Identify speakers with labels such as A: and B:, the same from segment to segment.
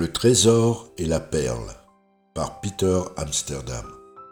A: Le trésor et la perle par Peter Amsterdam.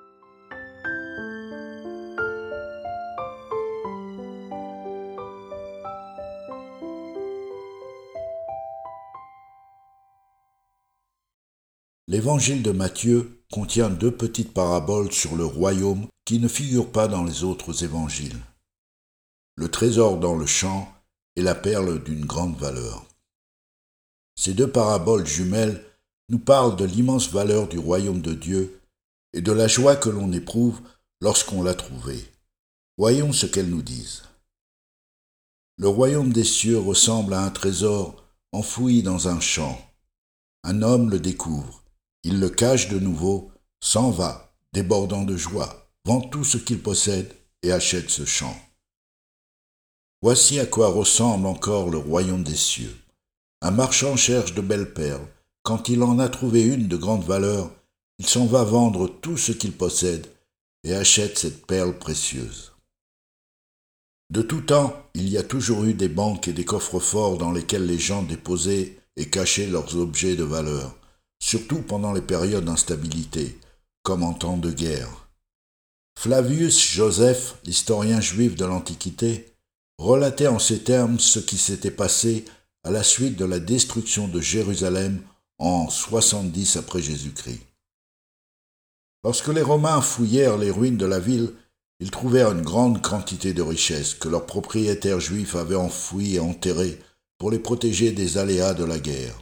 A: L'évangile de Matthieu contient deux petites paraboles sur le royaume qui ne figurent pas dans les autres évangiles. Le trésor dans le champ et la perle d'une grande valeur. Ces deux paraboles jumelles nous parlent de l'immense valeur du royaume de Dieu et de la joie que l'on éprouve lorsqu'on l'a trouvé. Voyons ce qu'elles nous disent. Le royaume des cieux ressemble à un trésor enfoui dans un champ. Un homme le découvre, il le cache de nouveau, s'en va, débordant de joie, vend tout ce qu'il possède et achète ce champ. Voici à quoi ressemble encore le royaume des cieux. Un marchand cherche de belles perles. Quand il en a trouvé une de grande valeur, il s'en va vendre tout ce qu'il possède et achète cette perle précieuse. De tout temps, il y a toujours eu des banques et des coffres-forts dans lesquels les gens déposaient et cachaient leurs objets de valeur, surtout pendant les périodes d'instabilité, comme en temps de guerre. Flavius Joseph, l'historien juif de l'Antiquité, relatait en ces termes ce qui s'était passé à la suite de la destruction de Jérusalem en 70 après Jésus-Christ. Lorsque les Romains fouillèrent les ruines de la ville, ils trouvèrent une grande quantité de richesses que leurs propriétaires juifs avaient enfouies et enterrées pour les protéger des aléas de la guerre.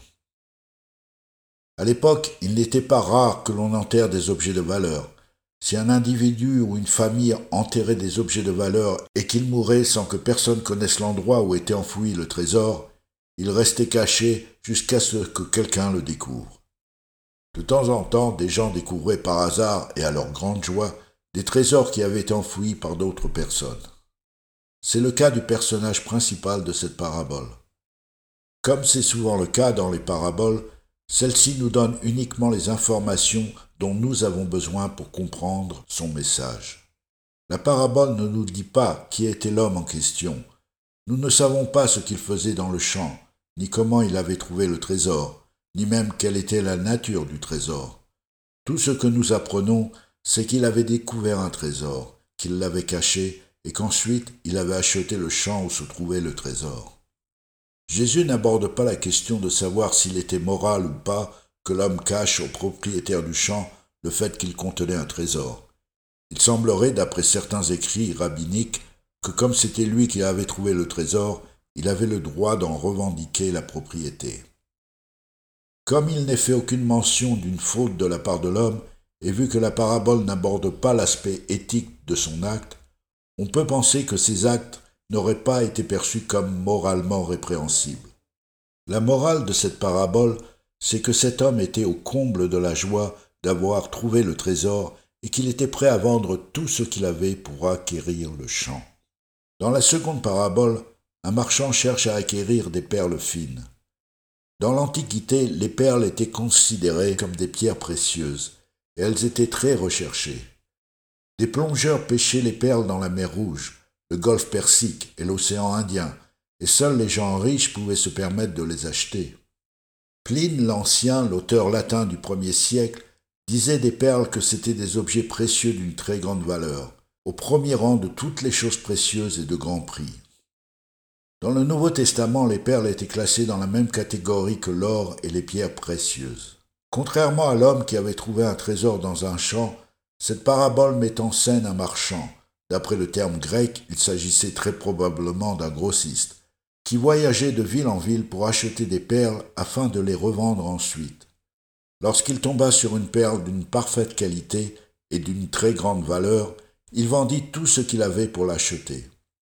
A: À l'époque, il n'était pas rare que l'on enterre des objets de valeur. Si un individu ou une famille enterrait des objets de valeur et qu'il mourait sans que personne connaisse l'endroit où était enfoui le trésor, il restait caché jusqu'à ce que quelqu'un le découvre. De temps en temps, des gens découvraient par hasard et à leur grande joie des trésors qui avaient été enfouis par d'autres personnes. C'est le cas du personnage principal de cette parabole. Comme c'est souvent le cas dans les paraboles, celle-ci nous donne uniquement les informations dont nous avons besoin pour comprendre son message. La parabole ne nous dit pas qui était l'homme en question. Nous ne savons pas ce qu'il faisait dans le champ, ni comment il avait trouvé le trésor, ni même quelle était la nature du trésor. Tout ce que nous apprenons, c'est qu'il avait découvert un trésor, qu'il l'avait caché, et qu'ensuite il avait acheté le champ où se trouvait le trésor. Jésus n'aborde pas la question de savoir s'il était moral ou pas que l'homme cache au propriétaire du champ le fait qu'il contenait un trésor. Il semblerait, d'après certains écrits rabbiniques, que comme c'était lui qui avait trouvé le trésor, il avait le droit d'en revendiquer la propriété. Comme il n'est fait aucune mention d'une faute de la part de l'homme, et vu que la parabole n'aborde pas l'aspect éthique de son acte, on peut penser que ses actes n'auraient pas été perçus comme moralement répréhensibles. La morale de cette parabole, c'est que cet homme était au comble de la joie d'avoir trouvé le trésor et qu'il était prêt à vendre tout ce qu'il avait pour acquérir le champ. Dans la seconde parabole, un marchand cherche à acquérir des perles fines. Dans l'Antiquité, les perles étaient considérées comme des pierres précieuses, et elles étaient très recherchées. Des plongeurs pêchaient les perles dans la mer Rouge, le golfe Persique et l'océan Indien, et seuls les gens riches pouvaient se permettre de les acheter. Pline l'Ancien, l'auteur latin du 1er siècle, disait des perles que c'étaient des objets précieux d'une très grande valeur, au premier rang de toutes les choses précieuses et de grand prix. Dans le Nouveau Testament, les perles étaient classées dans la même catégorie que l'or et les pierres précieuses. Contrairement à l'homme qui avait trouvé un trésor dans un champ, cette parabole met en scène un marchand. D'après le terme grec, il s'agissait très probablement d'un grossiste, qui voyageait de ville en ville pour acheter des perles afin de les revendre ensuite. Lorsqu'il tomba sur une perle d'une parfaite qualité et d'une très grande valeur, il vendit tout ce qu'il avait pour l'acheter.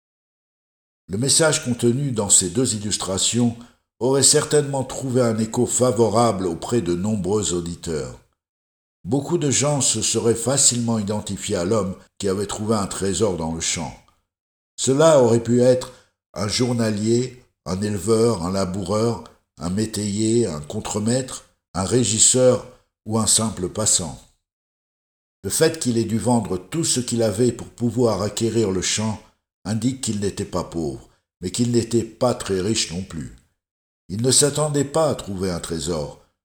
A: Le message contenu dans ces deux illustrations aurait certainement trouvé un écho favorable auprès de nombreux auditeurs. Beaucoup de gens se seraient facilement identifiés à l'homme qui avait trouvé un trésor dans le champ. Cela aurait pu être un journalier, un éleveur, un laboureur, un métayer, un contremaître, un régisseur ou un simple passant. Le fait qu'il ait dû vendre tout ce qu'il avait pour pouvoir acquérir le champ indique qu'il n'était pas pauvre, mais qu'il n'était pas très riche non plus. Il ne s'attendait pas à trouver un trésor,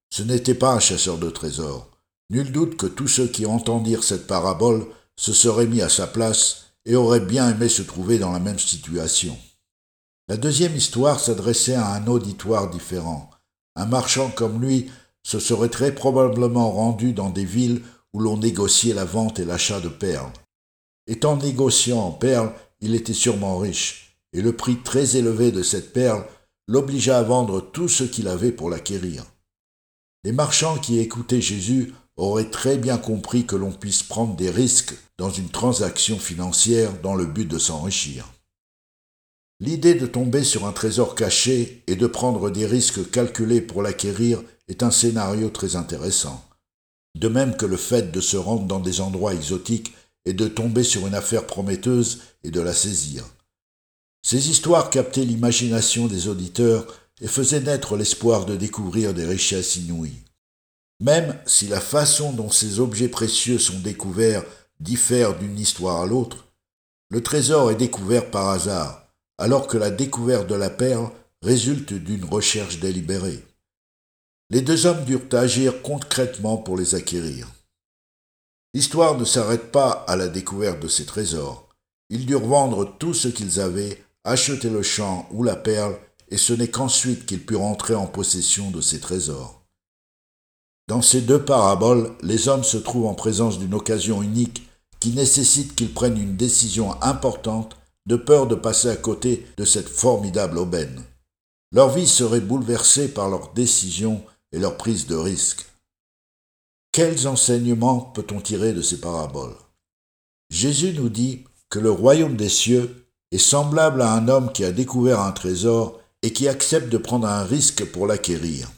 A: Ce n'était pas un chasseur de trésors. Nul doute que tous ceux qui entendirent cette parabole se seraient mis à sa place et auraient bien aimé se trouver dans la même situation. La deuxième histoire s'adressait à un auditoire différent. Un marchand comme lui se serait très probablement rendu dans des villes où l'on négociait la vente et l'achat de perles. Étant négociant en perles, il était sûrement riche, et le prix très élevé de cette perle l'obligea à vendre tout ce qu'il avait pour l'acquérir. Les marchands qui écoutaient Jésus auraient très bien compris que l'on puisse prendre des risques dans une transaction financière dans le but de s'enrichir. L'idée de tomber sur un trésor caché et de prendre des risques calculés pour l'acquérir est un scénario très intéressant. De même que le fait de se rendre dans des endroits exotiques et de tomber sur une affaire prometteuse et de la saisir. Ces histoires captaient l'imagination des auditeurs et faisaient naître l'espoir de découvrir des richesses inouïes. Même si la façon dont ces objets précieux sont découverts diffère d'une histoire à l'autre, le trésor est découvert par hasard, alors que la découverte de la perle résulte d'une recherche délibérée. Les deux hommes durent agir concrètement pour les acquérir. L'histoire ne s'arrête pas à la découverte de ces trésors. Ils durent vendre tout ce qu'ils avaient, acheter le champ ou la perle, et ce n'est qu'ensuite qu'ils purent entrer en possession de ces trésors. Dans ces deux paraboles, les hommes se trouvent en présence d'une occasion unique qui nécessite qu'ils prennent une décision importante de peur de passer à côté de cette formidable aubaine. Leur vie serait bouleversée par leurs décisions et leur prise de risque. Quels enseignements peut-on tirer de ces paraboles? Jésus nous dit que le royaume des cieux est semblable à un homme qui a découvert un trésor et qui accepte de prendre un risque pour l'acquérir.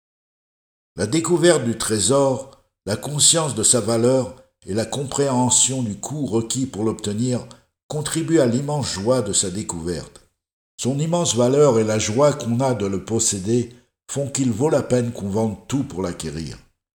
A: La découverte du trésor, la conscience de sa valeur et la compréhension du coût requis pour l'obtenir contribuent à l'immense joie de sa découverte. Son immense valeur et la joie qu'on a de le posséder font qu'il vaut la peine qu'on vende tout pour l'acquérir.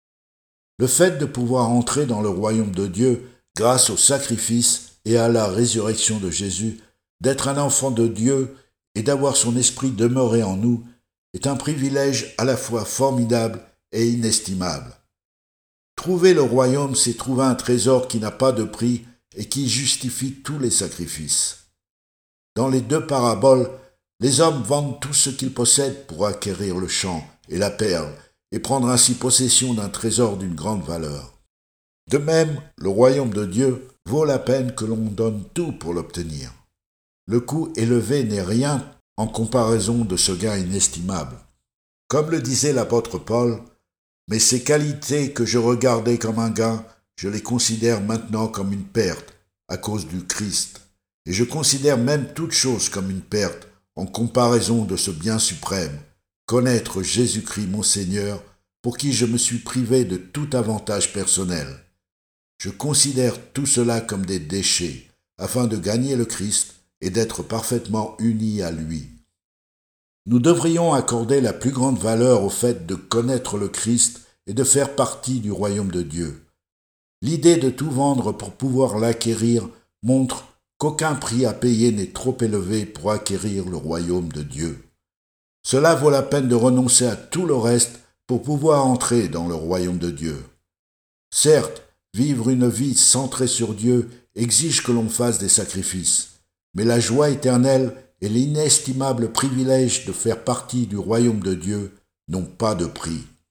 A: Le fait de pouvoir entrer dans le royaume de Dieu grâce au sacrifice et à la résurrection de Jésus, d'être un enfant de Dieu et d'avoir son esprit demeuré en nous, est un privilège à la fois formidable et inestimable. Trouver le royaume, c'est trouver un trésor qui n'a pas de prix et qui justifie tous les sacrifices. Dans les deux paraboles, les hommes vendent tout ce qu'ils possèdent pour acquérir le champ et la perle et prendre ainsi possession d'un trésor d'une grande valeur. De même, le royaume de Dieu vaut la peine que l'on donne tout pour l'obtenir. Le coût élevé n'est rien en comparaison de ce gain inestimable. Comme le disait l'apôtre Paul, « Mais ces qualités que je regardais comme un gain, je les considère maintenant comme une perte à cause du Christ. Et je considère même toute chose comme une perte en comparaison de ce bien suprême, connaître Jésus-Christ mon Seigneur, pour qui je me suis privé de tout avantage personnel. Je considère tout cela comme des déchets, afin de gagner le Christ et d'être parfaitement uni à lui. » Nous devrions accorder la plus grande valeur au fait de connaître le Christ et de faire partie du royaume de Dieu. L'idée de tout vendre pour pouvoir l'acquérir montre qu'aucun prix à payer n'est trop élevé pour acquérir le royaume de Dieu. Cela vaut la peine de renoncer à tout le reste pour pouvoir entrer dans le royaume de Dieu. Certes, vivre une vie centrée sur Dieu exige que l'on fasse des sacrifices, mais la joie éternelle et l'inestimable privilège de faire partie du royaume de Dieu n'ont pas de prix.